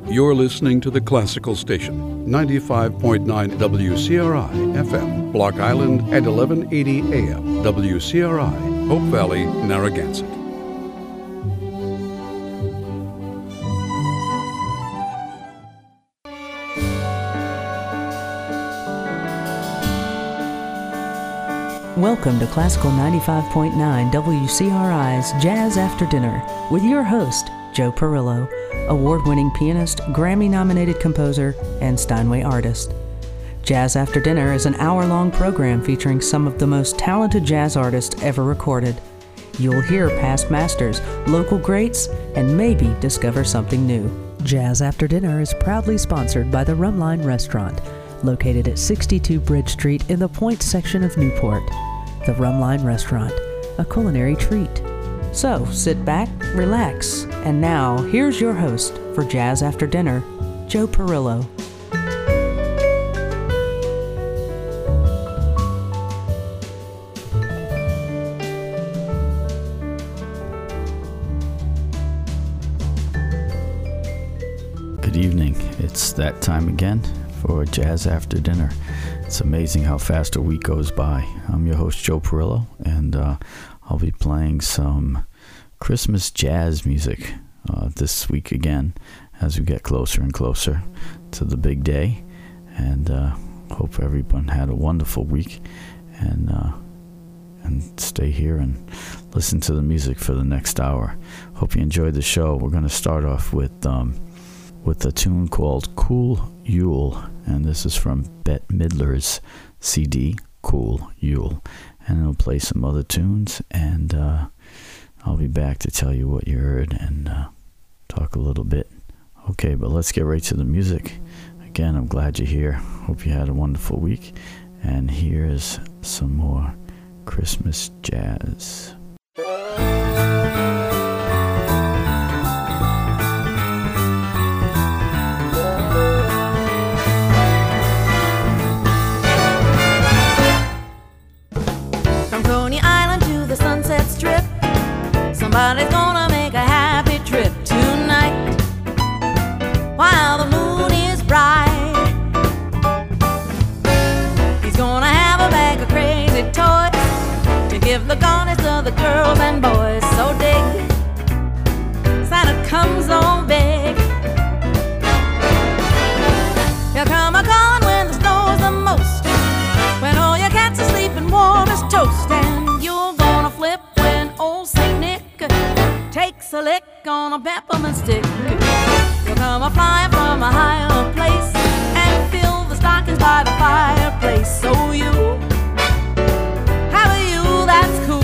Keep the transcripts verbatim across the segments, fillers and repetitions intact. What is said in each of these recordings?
You're listening to the Classical Station, ninety-five point nine W C R I F M, Block Island at eleven eighty A M, W C R I, Hope Valley, Narragansett. Welcome to Classical ninety-five point nine W C R I's Jazz After Dinner with your host, Joe Perillo, award-winning pianist, Grammy-nominated composer, and Steinway artist. Jazz After Dinner is an hour-long program featuring some of the most talented jazz artists ever recorded. You'll hear past masters, local greats, and maybe discover something new. Jazz After Dinner is proudly sponsored by the Rumline Restaurant, located at sixty-two Bridge Street in the Point section of Newport. The Rumline Restaurant, a culinary treat. So, sit back, relax, and now, here's your host for Jazz After Dinner, Joe Perillo. Good evening. It's that time again for Jazz After Dinner. It's amazing how fast a week goes by. I'm your host, Joe Perillo, and uh, I'll be playing some Christmas jazz music uh, this week again as we get closer and closer to the big day. And uh, hope everyone had a wonderful week, and uh, and stay here and listen to the music for the next hour. Hope you enjoyed the show. We're going to start off with um, with a tune called Cool Yule, and this is from Bette Midler's C D, Cool Yule. And I'll play some other tunes, and uh, I'll be back to tell you what you heard and uh, talk a little bit. Okay, but let's get right to the music. Again, I'm glad you're here. Hope you had a wonderful week. And here's some more Christmas jazz. Somebody's gonna make a happy trip tonight while the moon is bright. He's gonna have a bag of crazy toys to give the garnets to the girls and boys. So dig, Santa comes on big. He'll come a-calling when the snow's the most, when all your cats are sleeping warm as toast. And you're gonna flip when old Saint Nick takes a lick on a peppermint stick. You'll come a-flying from a higher place and fill the stockings by the fireplace. So you have a you that's cool.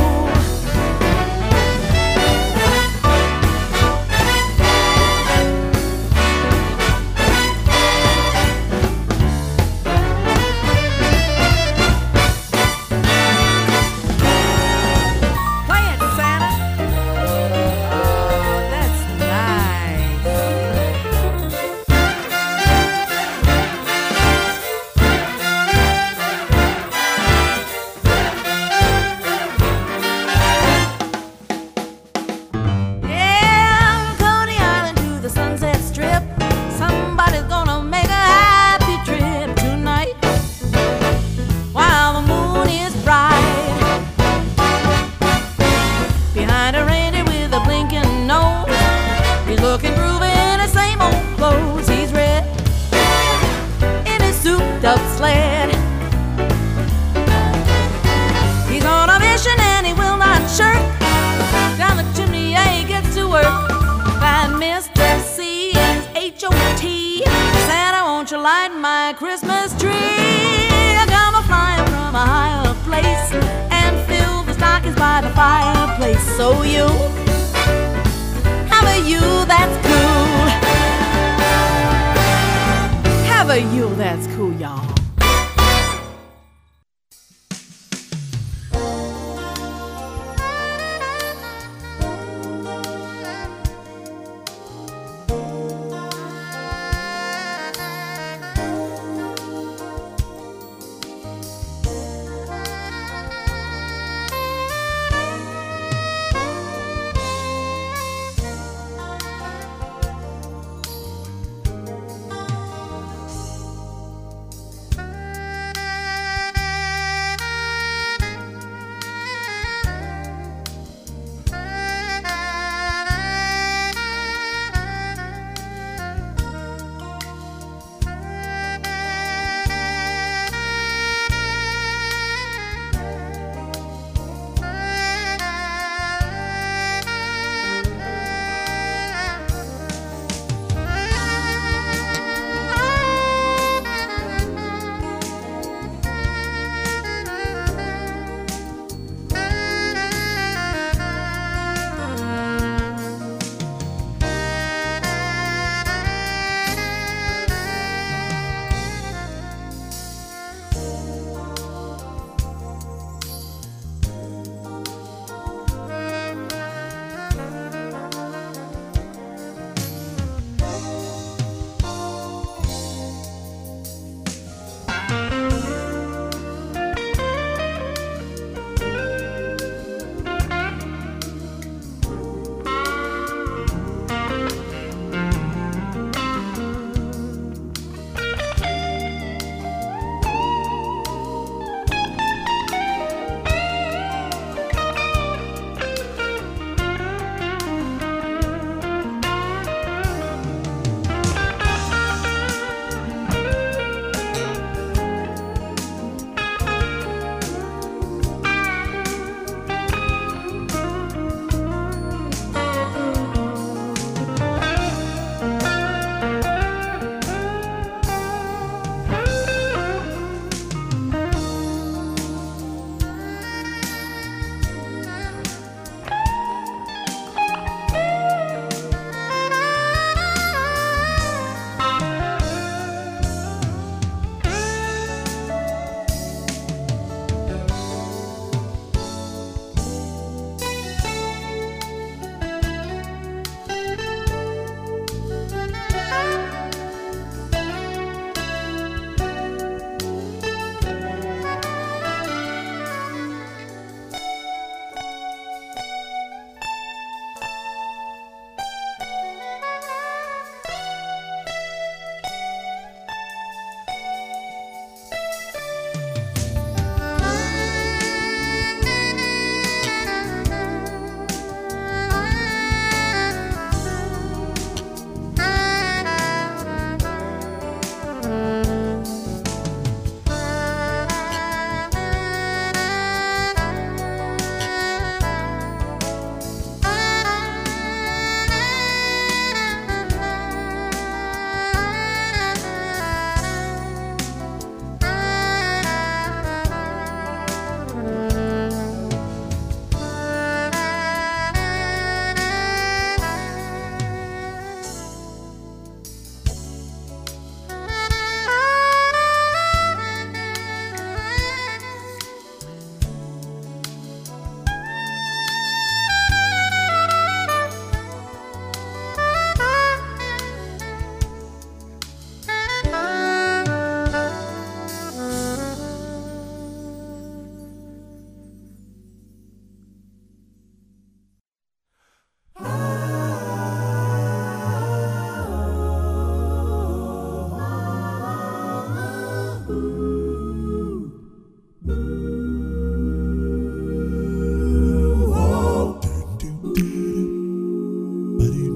So you have a you that's cool. Have a you that's cool, y'all.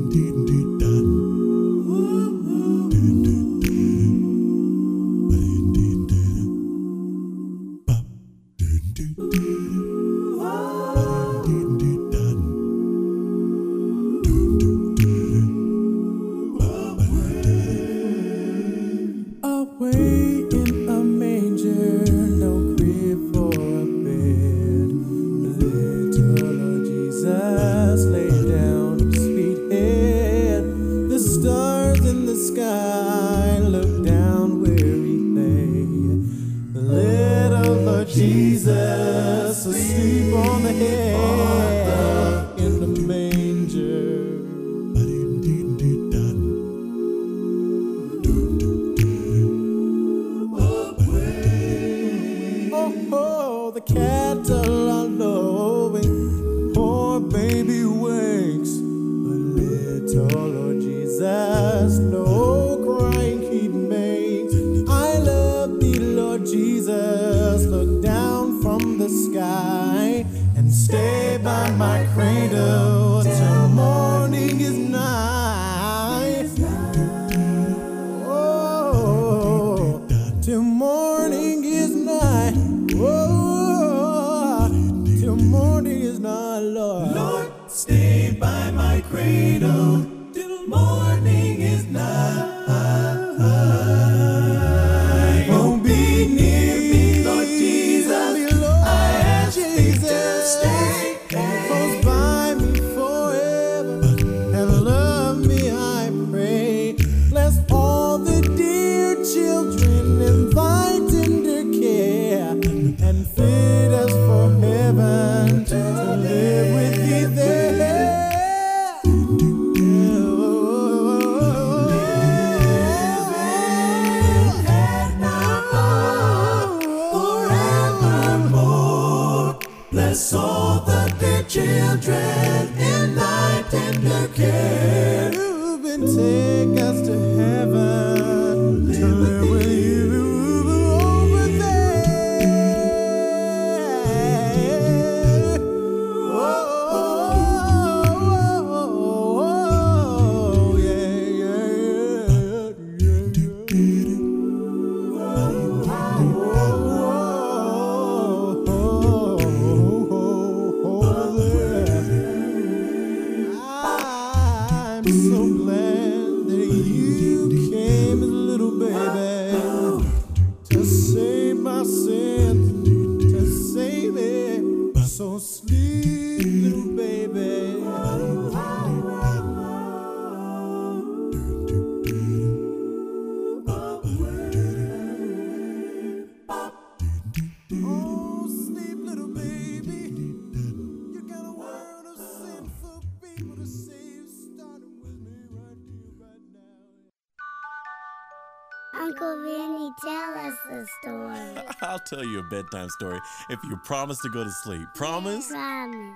Uncle Vinny, tell us a story. I'll tell you a bedtime story if you promise to go to sleep. Promise? Promise.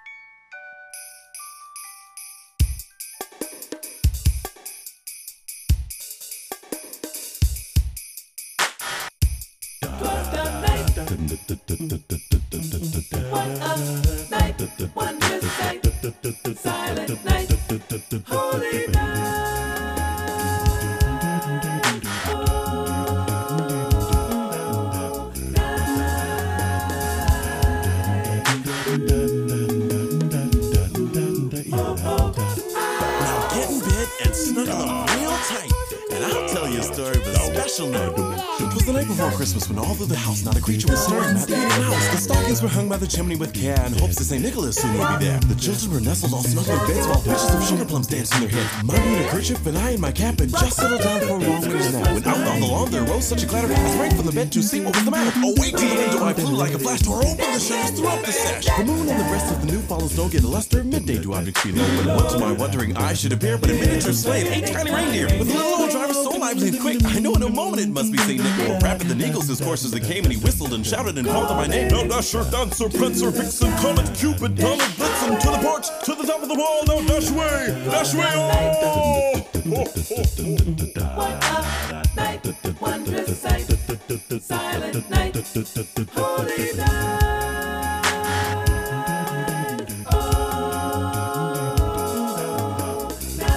What a night, wondrous sight, silent night, holy night. Snuggle them real tight, and I'll tell you a story of a special night. It was the night before Christmas when all through the house not a creature was stirring, not even a mouse. The stockings were hung by the chimney with care in hopes that Saint Nicholas soon would be there. The children were nestled all snug in their beds while pictures of sugar plums danced in their head. Mommy in her kerchief and I in my cap had just settled down for a long winter's nap when out on the lawn there rose such a clatter I sprang from the bed to see what was the matter. Oh, wait till the window I flew like a flash, tore open the shutters, threw up the sash. The moon on the breast of the new fallen snow gave the luster of midday to objects below when what to my wondering eyes should appear but a miniature sleigh of eight tiny reindeer with a little old driver so lively and quick. I know in a moment it must be Saint Nicholas. Rapping the Eagles his course as they came and he whistled and shouted and called out my name. Now Dasher, Dancer, Prancer, Vixen, Comet, Cupid, Donald, Blitzen, to the porch, to the top of the wall. Now dash away, dash away, oh! What a night, wondrous sight, silent night, holy night. Oh, night.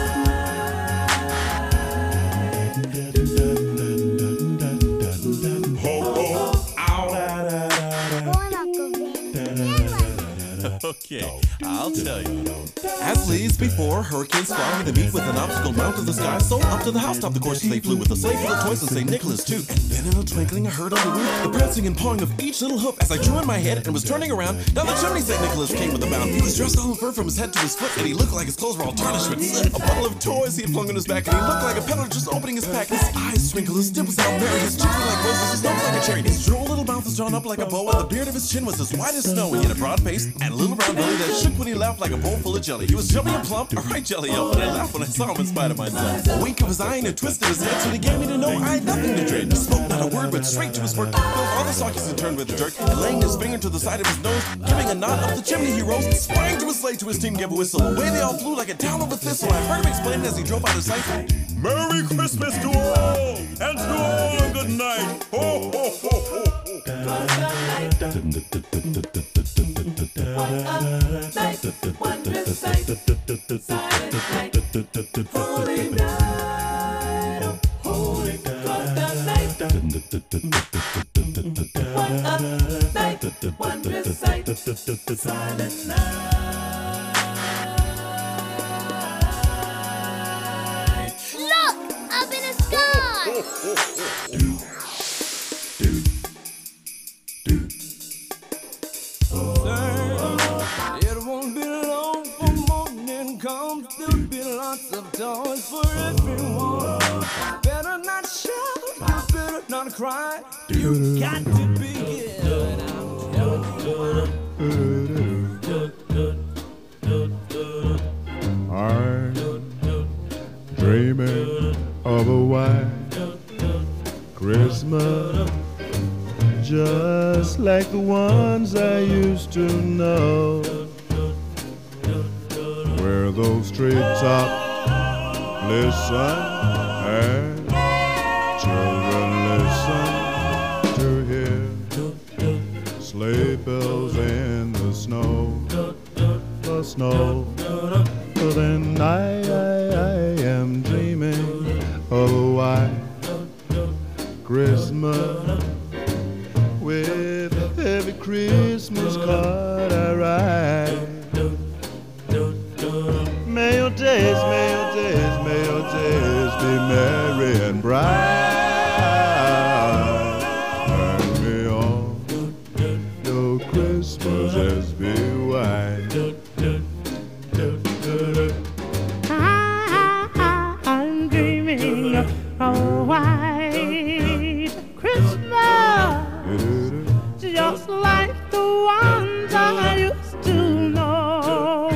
please, before hurricanes fly to meet with an obstacle mount to the sky, so up to the housetop the course they flew with a sleigh full of toys and Saint Nicholas too. And then in a twinkling I heard on the roof the prancing and pawing of each little hoof. As I drew in my head and was turning around, down the chimney Saint Nicholas came with a bound. He was dressed all in fur from his head to his foot, and he looked like his clothes were all tarnished with soot. A bundle of toys he had flung on his back, and he looked like a peddler just opening his pack. His eyes twinkled, his dimples out merry, his cheeks were like roses, his nose like a cherry. His droll little mouth was drawn up like a bow, and the beard of his chin was as white as snow. He had a broad face and a little round belly that shook when he laughed like a bowl full of jelly. He was chubby and plump, a right jelly elf, and I laughed when I saw him in spite of myself. A wink of his eye and a twist of his head, so he gave me to know I had nothing to dread. He spoke not a word, but straight to his work, filled all the sockets and turned with a jerk, and laying his finger to the side of his nose, giving a nod up the chimney he rose, sprang to his sleigh, to his team gave a whistle. Away they all flew like a down of a thistle. I heard him explain as he drove out of sight. Merry Christmas to all, and to all a good night. Ho, ho, ho, ho, ho. What a night, wondrous sight, silent night, holy night, holy Christmas night. What a night, wondrous sight, silent night. Look! Up in the sky! It won't be long for morning comes. There'll be lots of toys for everyone. Better not shout, you better not cry. You got to be good. I'm dreaming of a white Christmas, just like the ones I used to know, where those treetops listen and children listen to hear sleigh bells in the snow, the snow. But then I, I, I am dreaming of a white Christmas, with every Christmas card I write. May your days, may your days, may your days be merry and bright, and may all your Christmases be white. I'm dreaming of a white Christmas, just like the ones I used to know,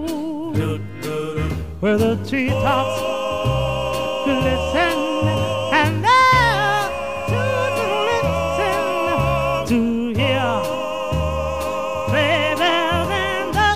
where the treetops glisten and the children listen to hear sleigh bells in the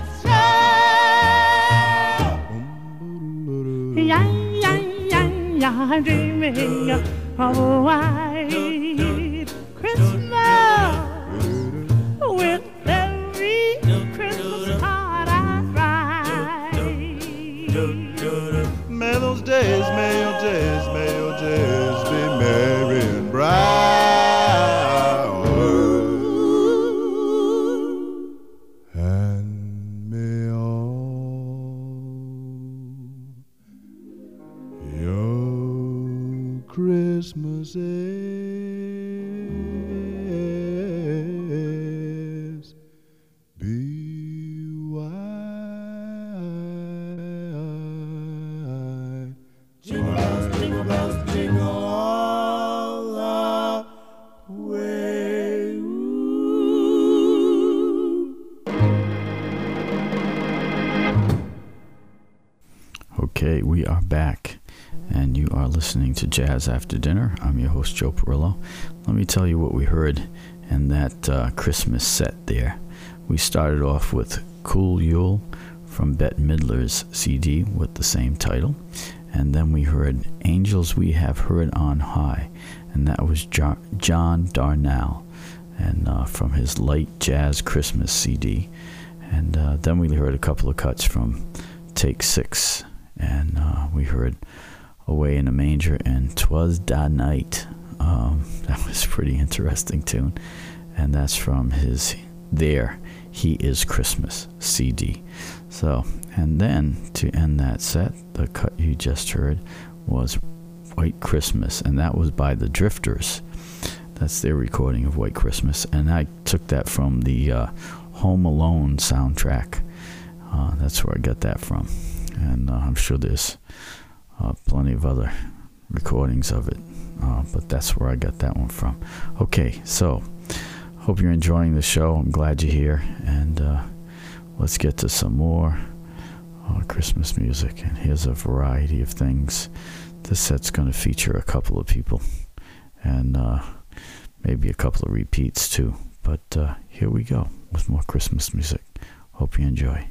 snow. Yeah, yeah, yeah, yeah, I'm dreaming of a white Christmas, with every Christmas card I write. May those days, may your days, may your days be merry and bright, and may all your Christmases be white. Jingle bells, jingle bells, jingle all the way. Okay, we are back, and you are listening to Jazz After Dinner. I'm your host, Joe Perillo. Let me tell you what we heard in that uh, Christmas set there. We started off with Cool Yule from Bette Midler's C D with the same title, and then we heard Angels We Have Heard on High, and that was jo- John Darnielle, and uh, from his Light Jazz Christmas C D. And uh, then we heard a couple of cuts from Take Six, and uh, we heard Away in a Manger and 'Twas Da Night. Um, that was a pretty interesting tune, and that's from his There He Is Christmas C D. So, and then to end that set, the cut you just heard was White Christmas, and that was by the Drifters. That's their recording of White Christmas, and I took that from the uh, Home Alone soundtrack. Uh, that's where I got that from, and uh, I'm sure there's uh, plenty of other recordings of it, uh, but that's where I got that one from. Okay, so hope you're enjoying the show. I'm glad you're here, and uh, let's get to some more uh, Christmas music, and here's a variety of things. This set's going to feature a couple of people, and uh, maybe a couple of repeats too. But uh, here we go with more Christmas music. Hope you enjoy.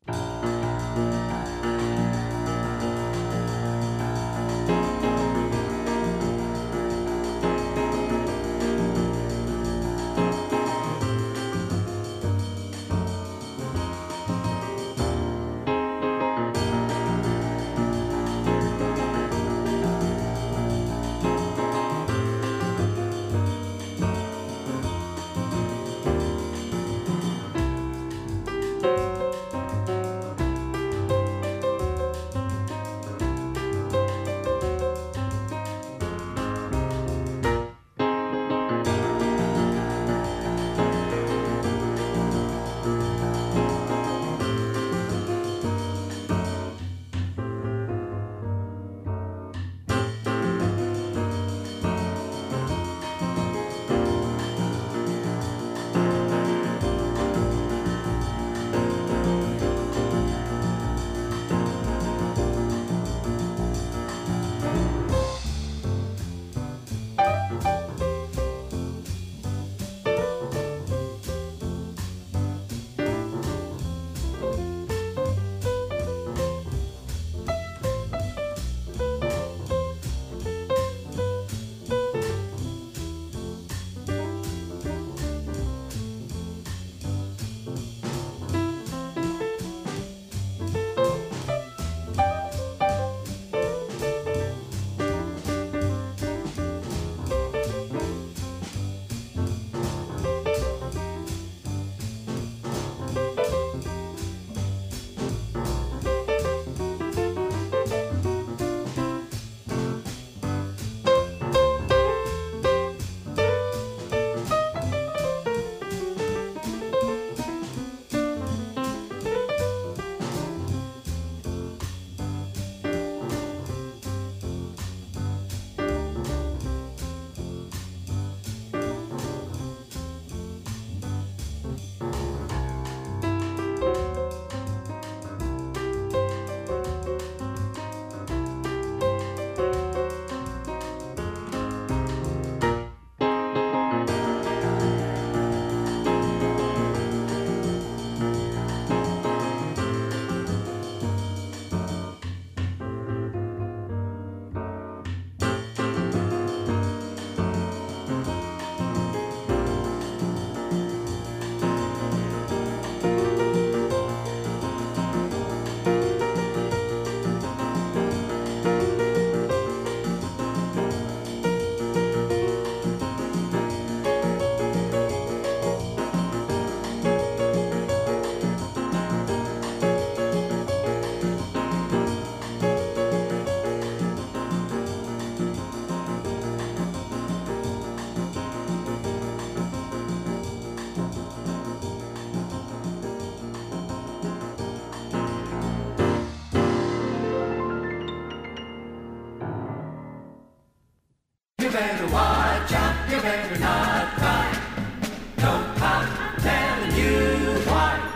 You better watch out, you better not cry. Don't pout, I'm telling you why.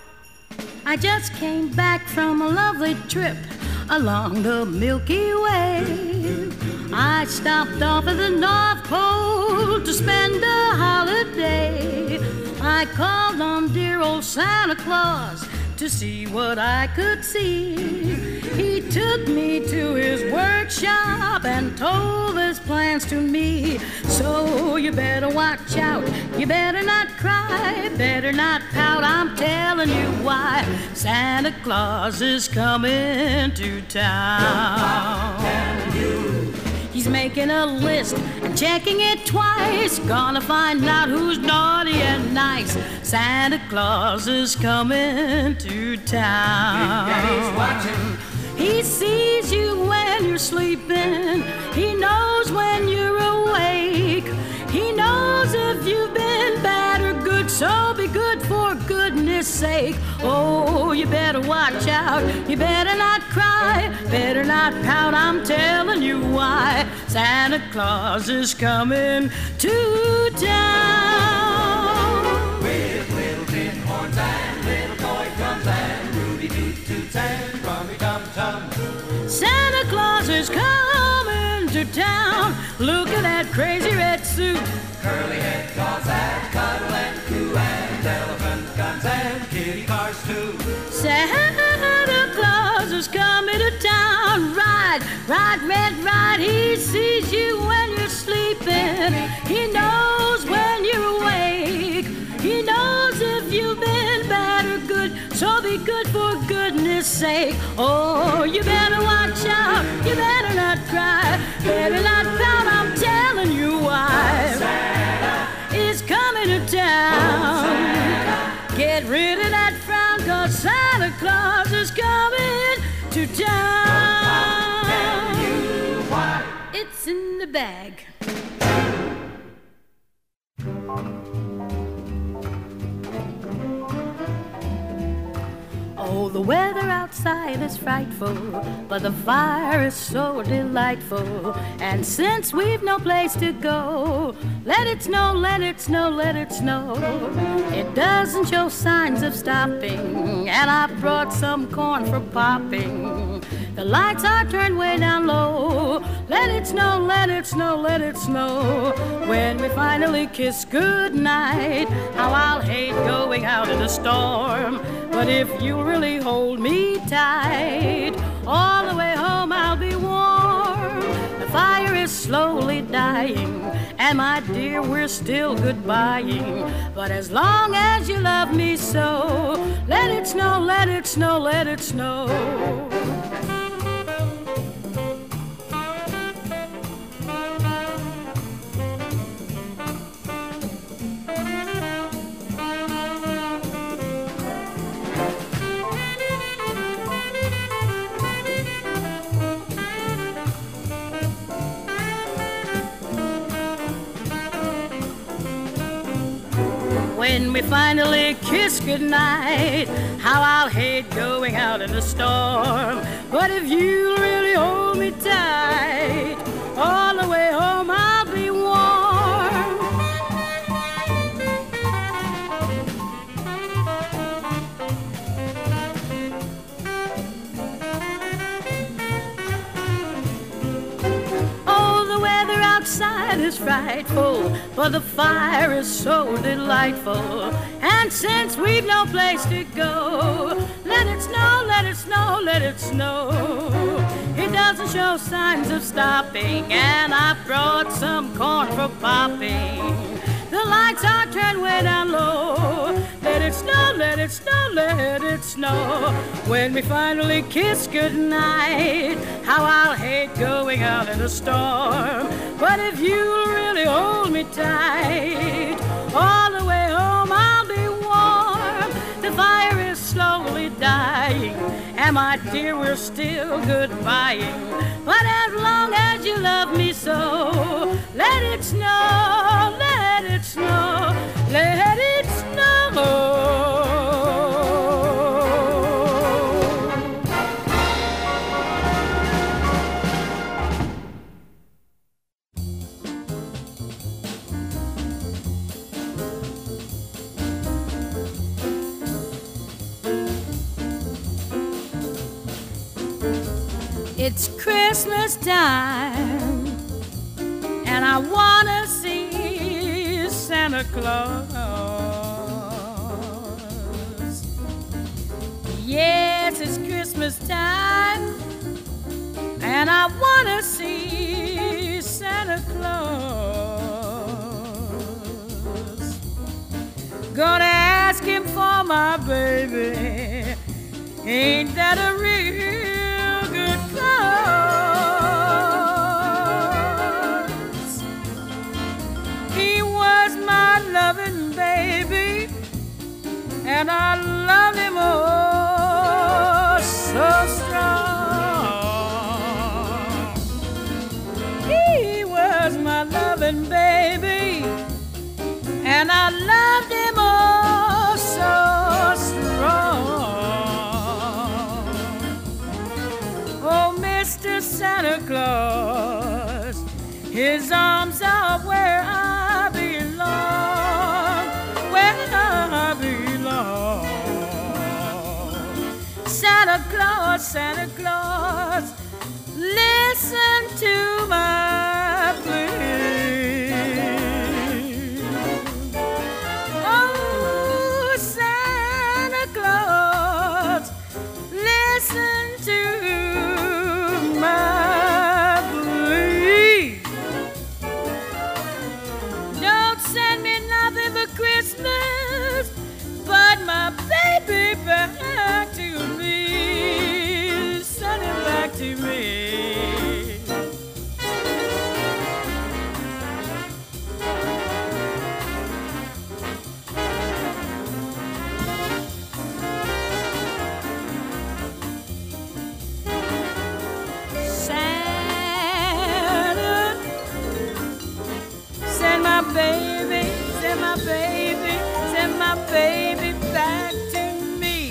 I just came back from a lovely trip along the Milky Way. I stopped off at the North Pole to spend a holiday. I called on dear old Santa Claus to see what I could see. He took me to his workshop and told his plans to me. So you better watch out, you better not cry, better not pout, I'm telling you why. Santa Claus is coming to town. I'm telling you. He's He's making a list and checking it twice. Gonna find out who's naughty and nice. Santa Claus is coming to town. Big Daddy's watching. He sees you when you're sleeping. He knows when you're awake. He knows if you've been bad or good, so be good for goodness sake. Oh, you better watch out. You better not cry. Better not pout. I'm telling you why. Santa Claus is coming to town. With little tin horns and little toy drums and Ruby toot toots and rummy tum tum. Santa Claus is coming to town. Look at that crazy red suit. Curly head dolls and cuddle and coo and elephant guns and kitty cars too. Santa Claus is coming to town. Ride, ride, red, ride. He sees you when you're sleeping. He knows when you're awake. He knows if you've been bad or good, so be good for goodness sake. Oh, you better watch out. You better not cry. Better not pout. I'm telling you why. Santa is coming to town. Get rid of that frown, 'cause Santa Claus is coming to town. Tell you why. It's in the bag. Oh, the weather outside is frightful, but the fire is so delightful. And since we've no place to go, let it snow, let it snow, let it snow. It doesn't show signs of stopping, and I brought some corn for popping. The lights are turned way down low. Let it snow, let it snow, let it snow. When we finally kiss goodnight, how I'll hate going out in the storm. But if you really hold me tight, all the way home I'll be warm. The fire is slowly dying, and my dear, we're still goodbying. But as long as you love me so, let it snow, let it snow, let it snow. When we finally kiss goodnight, how I'll hate going out in the storm. But if you really hold me tight, all the way home I'll be warm. Oh, the weather outside is frightful, but the fire is so delightful. And since we've no place to go, let it snow, let it snow, let it snow. It doesn't show signs of stopping, and I brought some corn for popping. The lights are turned way down low. Let it snow, let it snow, let it snow. When we finally kiss goodnight, how I'll hate going out in the storm. But if you'll really hold me tight, all the way home I'll be warm. The fire is slowly dying, and my dear, we're still goodbying. But as long as you love me so, let it snow, let it snow, let it snow. It's Christmas time, and I wanna see Santa Claus. Yes, it's Christmas time, and I wanna see Santa Claus. Gonna ask him for my baby. Ain't that a real good cause? and I loved him oh so strong. He was my loving baby, and I loved him oh so strong. Oh, Mister Santa Claus, his arms are where I belong, where I belong. Santa Claus, Santa Claus, listen to my plea. Oh, Santa Claus, listen to my plea. Don't send me nothing for Christmas but my baby back to me. Send him back to me. Santa, send my baby, send my baby, send my baby back to me.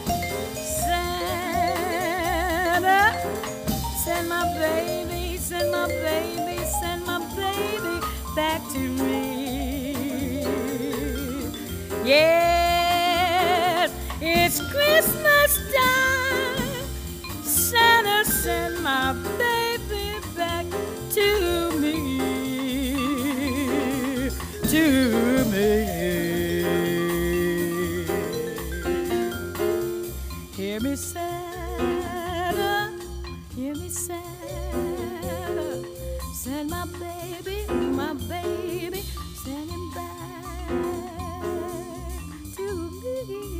Santa, send my baby, send my baby, send my baby back to me. Yes, it's Christmas time. Santa, send my baby back to me, to me. Hear me, Santa, hear me, Santa, send my baby, my baby, send him back to me.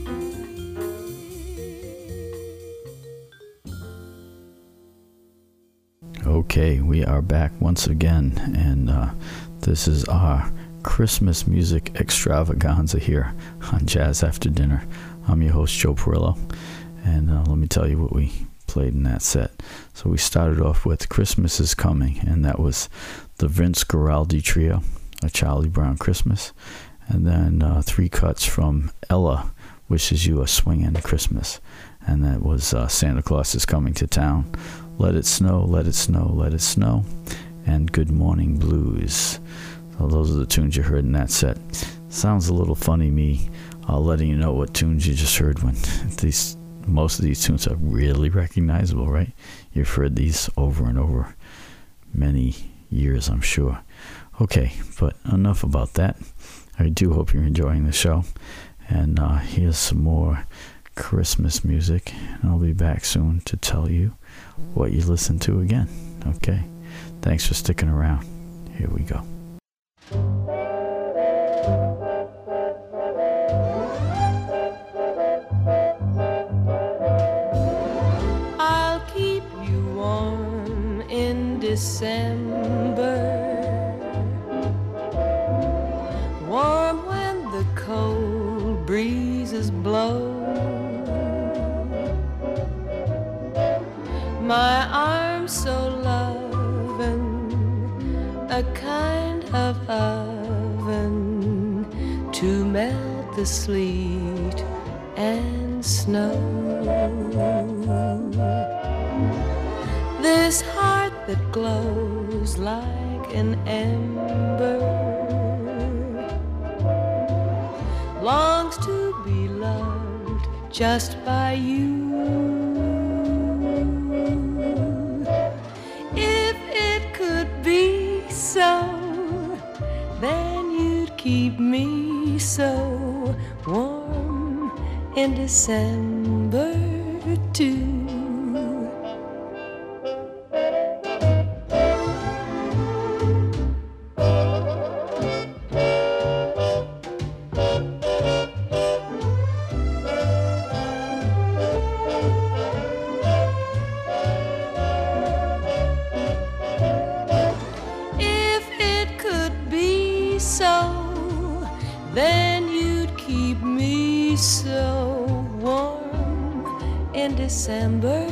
Okay, we are back once again, and uh, this is our Christmas music extravaganza here on Jazz After Dinner. I'm your host, Joe Perillo, and uh, let me tell you what we played in that set. So we started off with Christmas is Coming, and that was the Vince Guaraldi Trio, A Charlie Brown Christmas, and then uh, three cuts from Ella, Wishes You a Swingin' Christmas, and that was uh, Santa Claus is Coming to Town, Let It Snow, Let It Snow, Let It Snow, and Good Morning Blues. So those are the tunes you heard in that set. Sounds a little funny, me uh, letting you know what tunes you just heard when these most of these tunes are really recognizable, right? You've heard these over and over many years, I'm sure. Okay, but enough about that. I do hope you're enjoying the show. And uh, here's some more Christmas music. And I'll be back soon to tell you what you listen to again. Okay? Thanks for sticking around. Here we go. I'll keep you warm in December, warm when the cold breezes blow. My arms so loving, a kind of oven to melt the sleet and snow. This heart that glows like an ember longs to be loved just by you. If it could be so, then you'd keep me so warm in December too. So December.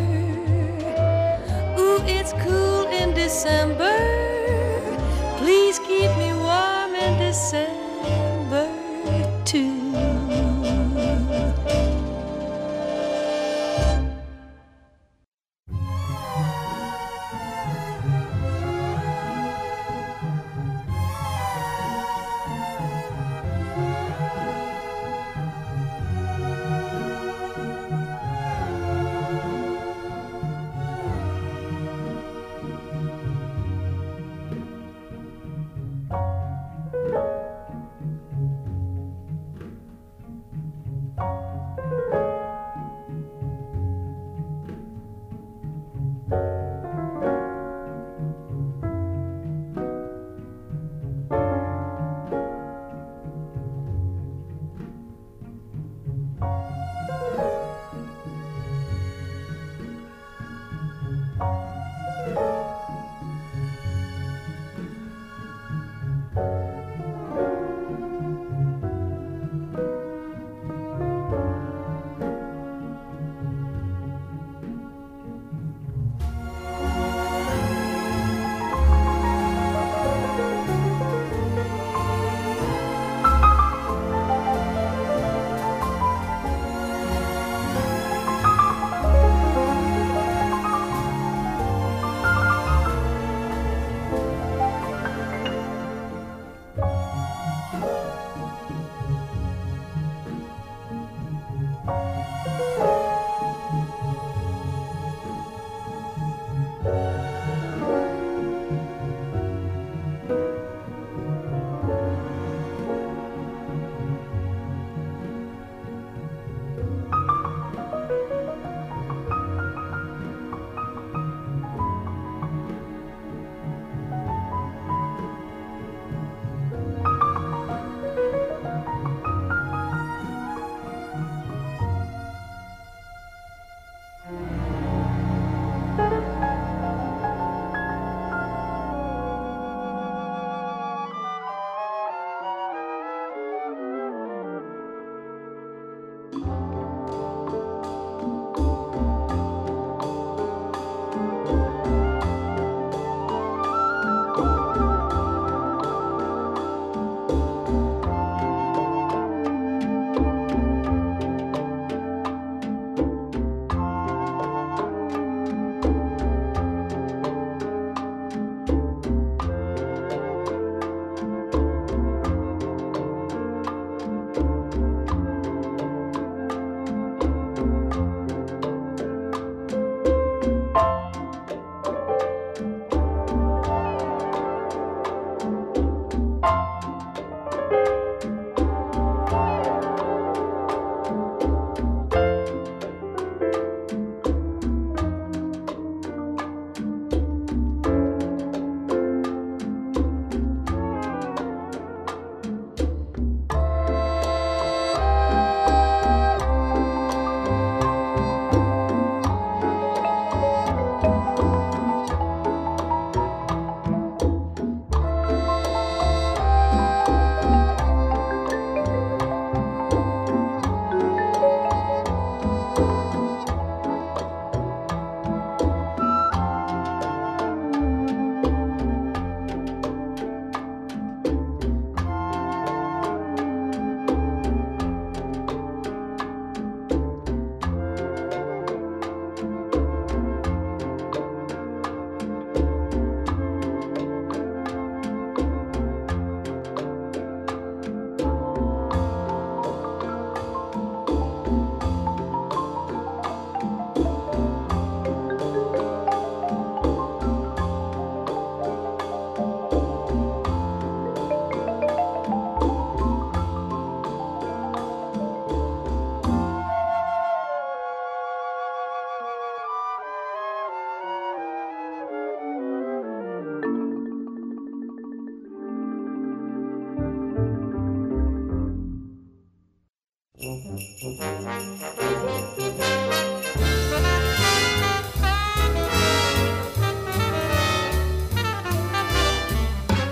Ooh, it's cool in December. Please keep me warm in December too.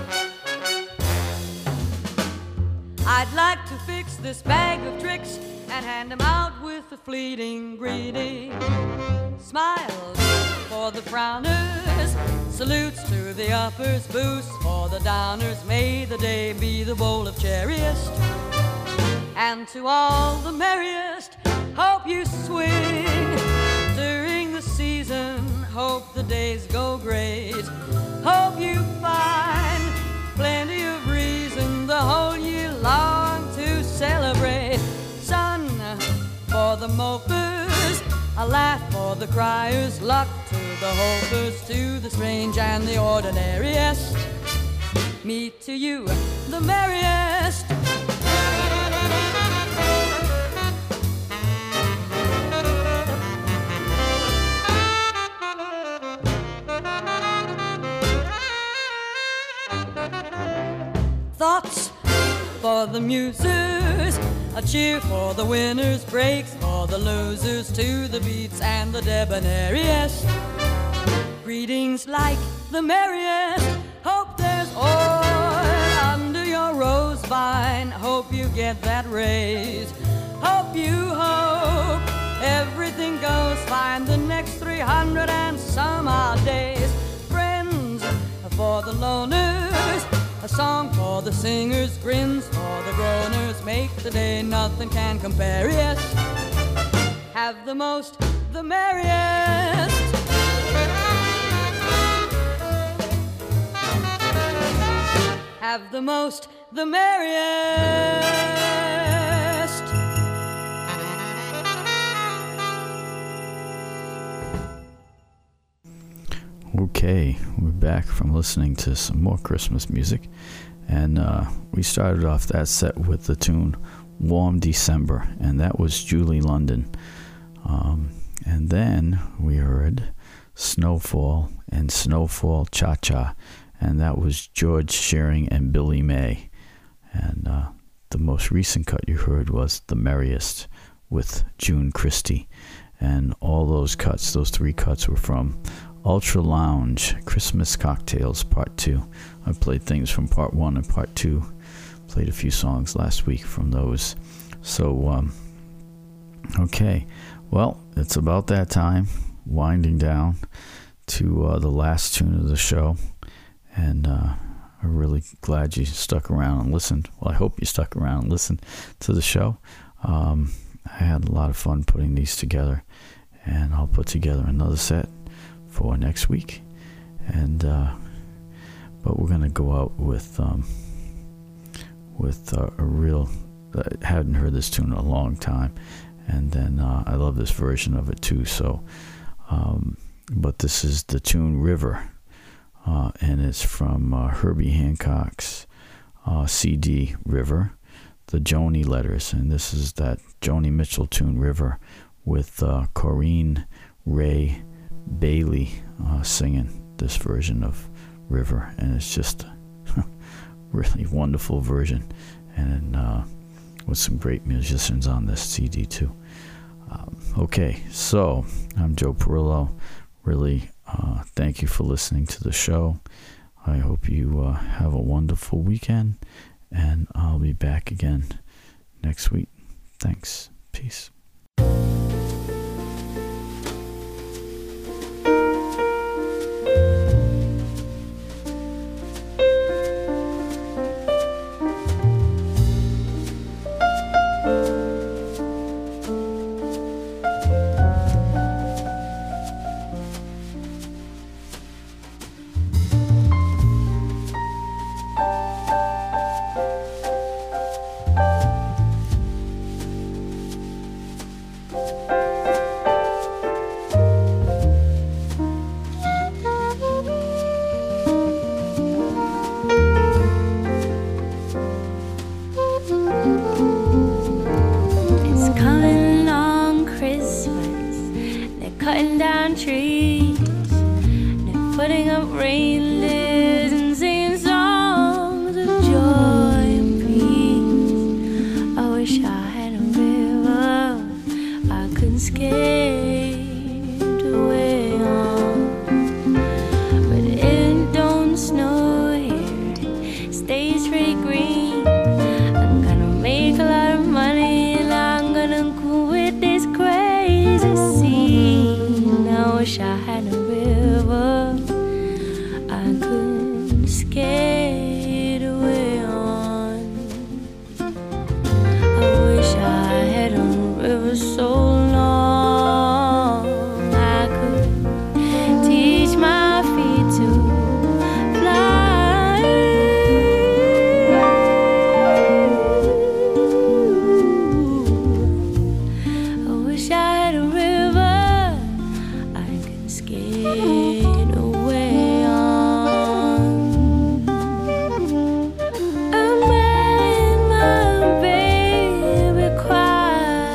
I'd like to fix this bag of tricks and hand 'em out with a fleeting greeting. Smiles for the frowners, salutes to the uppers, boosts for the downers. May the day be the bowl of cherriest, and to all the merriest, hope you swing during the season. Hope the days go great. Hope you find plenty of reason the whole year long to celebrate. Sun for the mopers, a laugh for the criers, luck to the hopers, to the strange and the ordinariest. Me to you, the merriest. Thoughts for the musers, a cheer for the winners, breaks for the losers, to the beats and the debonairiest. Greetings like the merriest. Hope there's oil under your rose vine. Hope you get that raise. Hope you hope everything goes fine the next three hundred and some odd days. Friends for the loners, a song for the singers, grins for the groaners. Make the day nothing can compare, yes. Have the most, the merriest. Have the most, the merriest. Okay, we're back from listening to some more Christmas music, and uh, we started off that set with the tune Warm December, and that was Julie London. Um, and then we heard Snowfall and Snowfall Cha-Cha, and that was George Shearing and Billy May. And uh, the most recent cut you heard was The Merriest with June Christie. And all those cuts, those three cuts, were from Ultra Lounge Christmas Cocktails Part two. I played things from Part one and Part two. Played a few songs last week from those. So, um, okay. Well, it's about that time, winding down to uh, the last tune of the show. And uh, I'm really glad you stuck around and listened. Well, I hope you stuck around and listened to the show. Um, I had a lot of fun putting these together. And I'll put together another set for next week. And uh, but we're gonna go out with um, with uh, a real. I hadn't heard this tune in a long time, and then uh, I love this version of it too. So, um, but this is the tune River, uh, and it's from uh, Herbie Hancock's uh, C D River, the Joni Letters, and this is that Joni Mitchell tune River with uh, Corinne Ray Bailey uh, singing this version of River, and it's just a really wonderful version, and uh, with some great musicians on this C D too. Um, okay, so I'm Joe Perillo. Really, uh, thank you for listening to the show. I hope you uh, have a wonderful weekend, and I'll be back again next week. Thanks. Peace. Stays pretty green. I'm gonna make a lot of money and I'm gonna could skate away on. I wish I had a river so long I could teach my feet to fly. I wish I had a river I could skate away on. I'm letting my baby cry.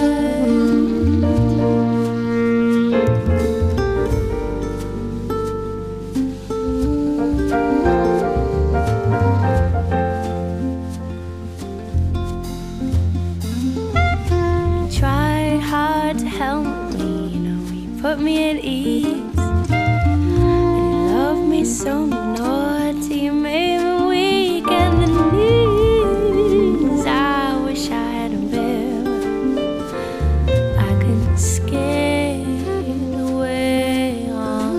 He tried hard to help me, you know, he put me at ease. And he loved me so naughty, he made me weak at the knees. I wish I had a river I could skate away on.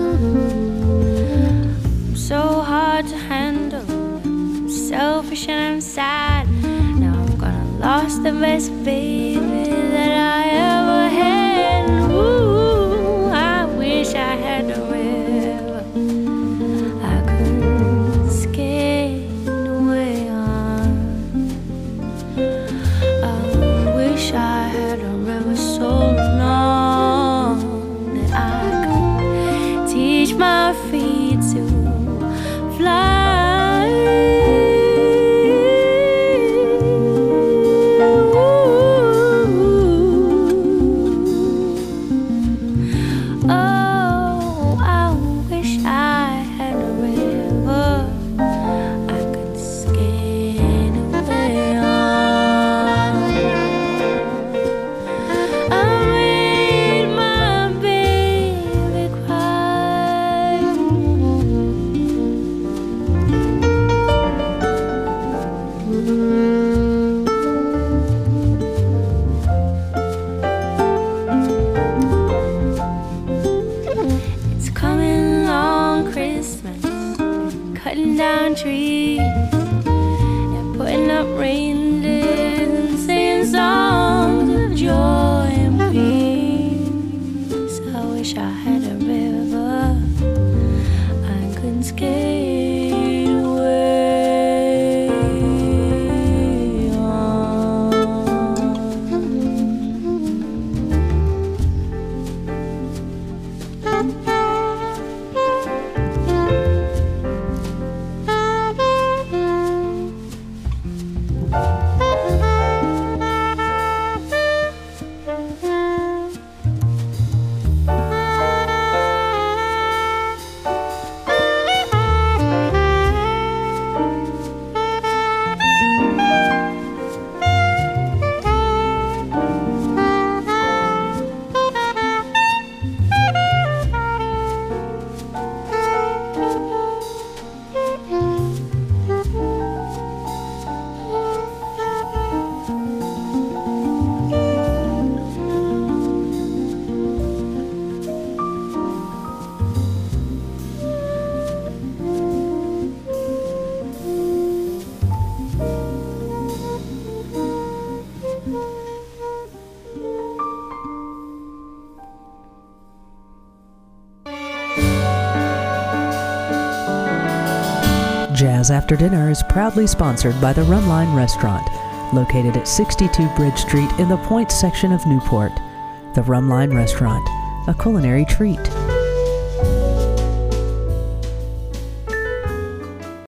I'm so hard to handle, I'm selfish and I'm sad. Now I'm gonna lost the best baby that I ever had. Ooh, I wish I had a river I could skate away on. I wish I had a river so long that I could teach my feet to fly. Oh, I wish I had a river I could skate away on. I made my baby cry. It's coming along Christmas, cutting down trees and putting up reindeers and singing songs of joy and peace. I wish I had a river I could skate away on. Jazz After Dinner is proudly sponsored by the Rumline Restaurant, located at sixty-two Bridge Street in the Point section of Newport. The Rumline Restaurant, a culinary treat.